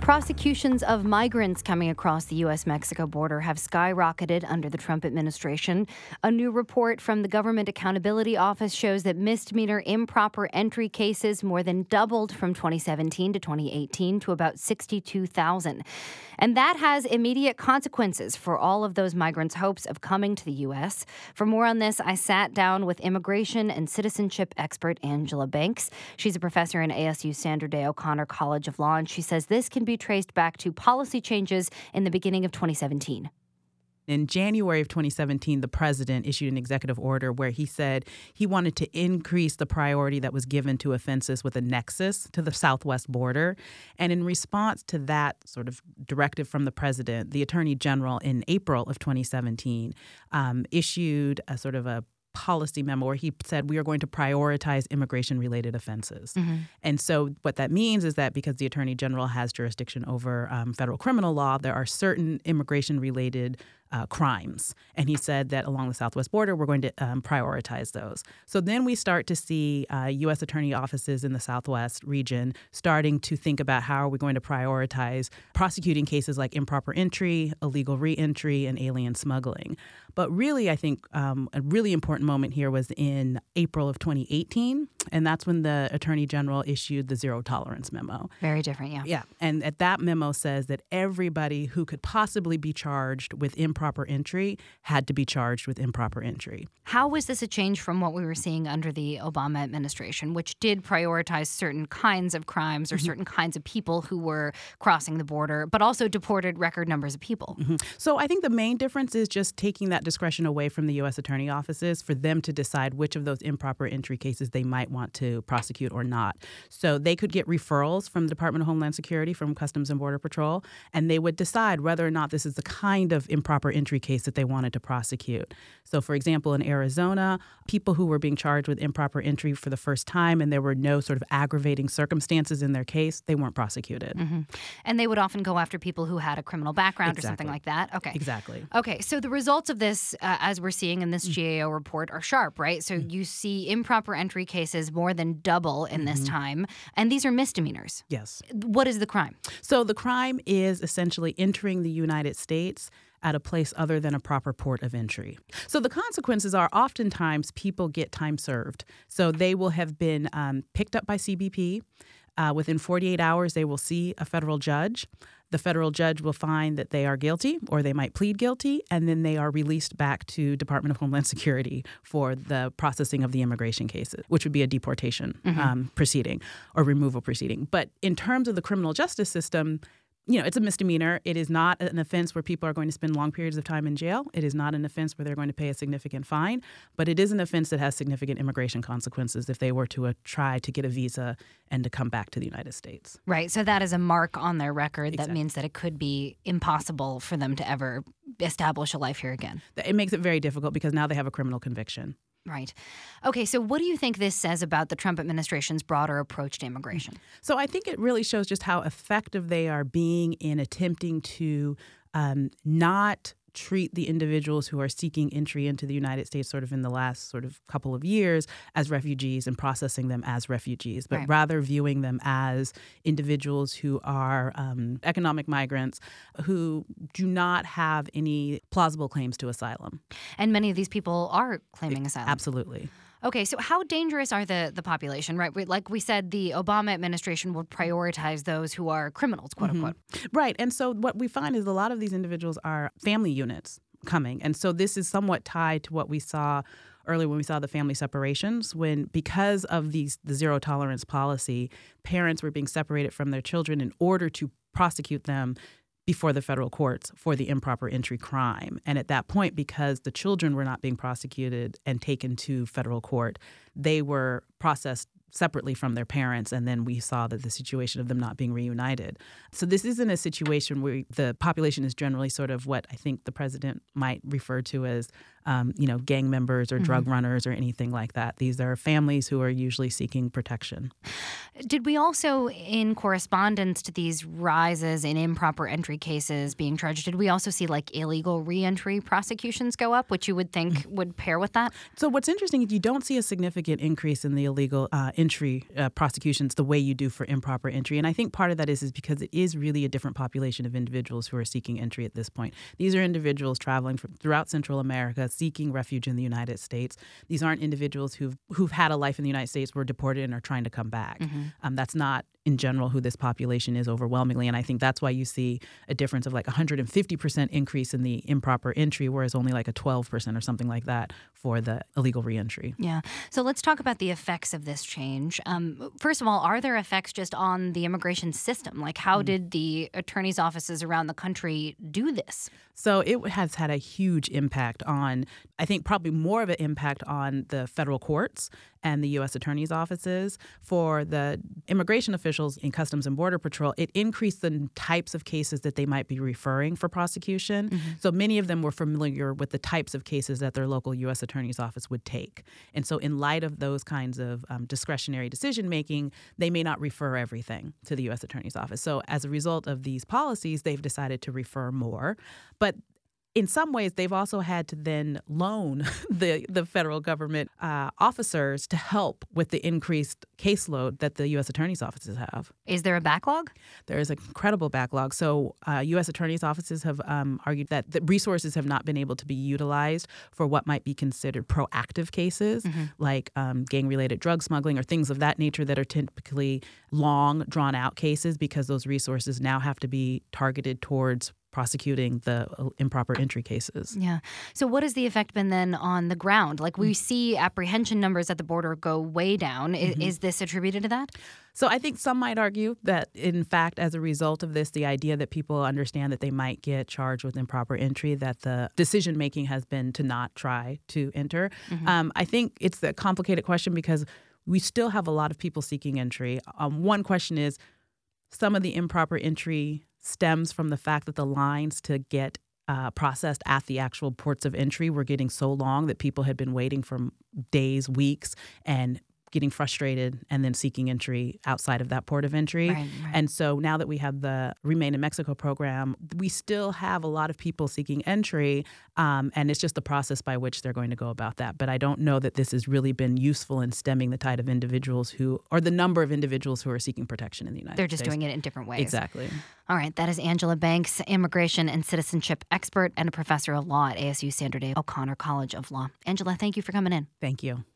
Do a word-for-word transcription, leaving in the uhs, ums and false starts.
Prosecutions of migrants coming across the U S Mexico border have skyrocketed under the Trump administration. A new report from the Government Accountability Office shows that misdemeanor improper entry cases more than doubled from twenty seventeen to twenty eighteen to about sixty-two thousand. And that has immediate consequences for all of those migrants' hopes of coming to the U S. For more on this, I sat down with immigration and citizenship expert Angela Banks. She's a professor in A S U Sandra Day O'Connor College of Law, and she says this can be traced back to policy changes in the beginning of twenty seventeen. In January of twenty seventeen, the president issued an executive order where he said he wanted to increase the priority that was given to offenses with a nexus to the southwest border. And in response to that sort of directive from the president, the attorney general in April of twenty seventeen um, issued a sort of a policy memo where he said we are going to prioritize immigration-related offenses. Mm-hmm. And so what that means is that because the attorney general has jurisdiction over um, federal criminal law, there are certain immigration-related Uh, crimes. And he said that along the southwest border, we're going to um, prioritize those. So then we start to see uh, U S attorney offices in the southwest region starting to think about how are we going to prioritize prosecuting cases like improper entry, illegal reentry, and alien smuggling. But really, I think um, a really important moment here was in April of twenty eighteen, and that's when the attorney general issued the zero tolerance memo. Very different, yeah. Yeah, and at that memo says that everybody who could possibly be charged with improper Improper entry had to be charged with improper entry. How was this a change from what we were seeing under the Obama administration, which did prioritize certain kinds of crimes or mm-hmm. certain kinds of people who were crossing the border, but also deported record numbers of people? Mm-hmm. So I think the main difference is just taking that discretion away from the U S attorney offices for them to decide which of those improper entry cases they might want to prosecute or not. So they could get referrals from the Department of Homeland Security, from Customs and Border Patrol, and they would decide whether or not this is the kind of improper entry case that they wanted to prosecute. So, for example, in Arizona, people who were being charged with improper entry for the first time and there were no sort of aggravating circumstances in their case, they weren't prosecuted. Mm-hmm. And they would often go after people who had a criminal background exactly. or something like that? Okay. Exactly. Okay, so the results of this, uh, as we're seeing in this mm-hmm. G A O report, are sharp, right? So mm-hmm. you see improper entry cases more than double in mm-hmm. this time, and these are misdemeanors. Yes. What is the crime? So the crime is essentially entering the United States at a place other than a proper port of entry. So the consequences are oftentimes people get time served. So they will have been um, picked up by C B P. Uh, within forty-eight hours, they will see a federal judge. The federal judge will find that they are guilty or they might plead guilty, and then they are released back to Department of Homeland Security for the processing of the immigration cases, which would be a deportation mm-hmm. um, proceeding or removal proceeding. But in terms of the criminal justice system, you know, it's a misdemeanor. It is not an offense where people are going to spend long periods of time in jail. It is not an offense where they're going to pay a significant fine, but it is an offense that has significant immigration consequences if they were to uh, try to get a visa and to come back to the United States. Right. So that is a mark on their record. Exactly. That means that it could be impossible for them to ever establish a life here again. It makes it very difficult because now they have a criminal conviction. Right. Okay, so what do you think this says about the Trump administration's broader approach to immigration? So I think it really shows just how effective they are being in attempting to um, not treat the individuals who are seeking entry into the United States sort of in the last sort of couple of years as refugees and processing them as refugees, but right. rather viewing them as individuals who are um, economic migrants who do not have any plausible claims to asylum. And many of these people are claiming asylum. Absolutely. Okay, so how dangerous are the, the population, right? We, like we said, the Obama administration would prioritize those who are criminals, quote mm-hmm. unquote. Right. And so what we find is a lot of these individuals are family units coming. And so this is somewhat tied to what we saw earlier when we saw the family separations, when because of these the zero tolerance policy, parents were being separated from their children in order to prosecute them before the federal courts for the improper entry crime. And at that point, because the children were not being prosecuted and taken to federal court, they were processed separately from their parents, and then we saw that the situation of them not being reunited. So this isn't a situation where the population is generally sort of what I think the president might refer to as um, you know, gang members or Mm-hmm. drug runners or anything like that. These are families who are usually seeking protection. Did we also, in correspondence to these rises in improper entry cases being charged, did we also see like illegal reentry prosecutions go up, which you would think would pair with that? So what's interesting is you don't see a significant increase in the illegal uh, entry uh, prosecutions the way you do for improper entry. And I think part of that is, is because it is really a different population of individuals who are seeking entry at this point. These are individuals traveling from throughout Central America seeking refuge in the United States. These aren't individuals who've, who've had a life in the United States, were deported and are trying to come back. Mm-hmm. Um, that's not in general who this population is overwhelmingly. And I think that's why you see a difference of like one hundred fifty percent increase in the improper entry, whereas only like a twelve percent or something like that for the illegal reentry. Yeah. So let's talk about the effects of this change. Um, first of all, are there effects just on the immigration system? Like how mm. did the attorney's offices around the country do this? So it has had a huge impact on, I think probably more of an impact on the federal courts and the U S attorney's offices. For the immigration officials in Customs and Border Patrol, it increased the types of cases that they might be referring for prosecution. Mm-hmm. So many of them were familiar with the types of cases that their local U S attorney's office would take. And so in light of those kinds of um, discretionary decision-making, they may not refer everything to the U S attorney's office. So as a result of these policies, they've decided to refer more. But in some ways, they've also had to then loan the, the federal government uh, officers to help with the increased caseload that the U S attorney's offices have. Is there a backlog? There is an incredible backlog. So uh, U S attorney's offices have um, argued that the resources have not been able to be utilized for what might be considered proactive cases, mm-hmm. like um, gang-related drug smuggling or things of that nature that are typically long, drawn-out cases, because those resources now have to be targeted towards prosecuting the improper entry cases. Yeah. So what has the effect been then on the ground? Like we see apprehension numbers at the border go way down. Is, mm-hmm. is this attributed to that? So I think some might argue that, in fact, as a result of this, the idea that people understand that they might get charged with improper entry, that the decision-making has been to not try to enter. Mm-hmm. Um, I think it's a complicated question because we still have a lot of people seeking entry. Um, one question is some of the improper entry stems from the fact that the lines to get uh, processed at the actual ports of entry were getting so long that people had been waiting for days, weeks, and getting frustrated and then seeking entry outside of that port of entry. Right, right. And so now that we have the Remain in Mexico program, we still have a lot of people seeking entry, um, and it's just the process by which they're going to go about that. But I don't know that this has really been useful in stemming the tide of individuals who, or the number of individuals who are seeking protection in the United States. They're just States. doing it in different ways. Exactly. All right. That is Angela Banks, immigration and citizenship expert and a professor of law at A S U Sandra Day O'Connor College of Law. Angela, thank you for coming in. Thank you.